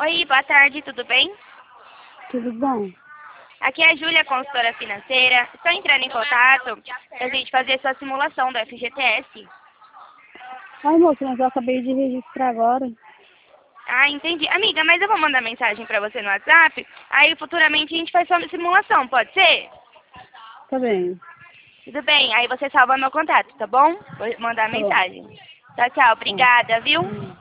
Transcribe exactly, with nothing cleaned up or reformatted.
Oi, boa tarde, tudo bem? Tudo bom? Aqui é a Júlia, consultora financeira. Estou entrando em contato para a gente fazer sua simulação do F G T S. Ai, moça, mas eu acabei de registrar agora. Ah, entendi. Amiga, mas eu vou mandar mensagem para você no WhatsApp, aí futuramente a gente faz sua simulação, pode ser? Tá bem. Tudo bem, aí você salva meu contato, tá bom? Vou mandar Tá bom. mensagem. Tchau, tchau, Tá. obrigada, viu? Hum.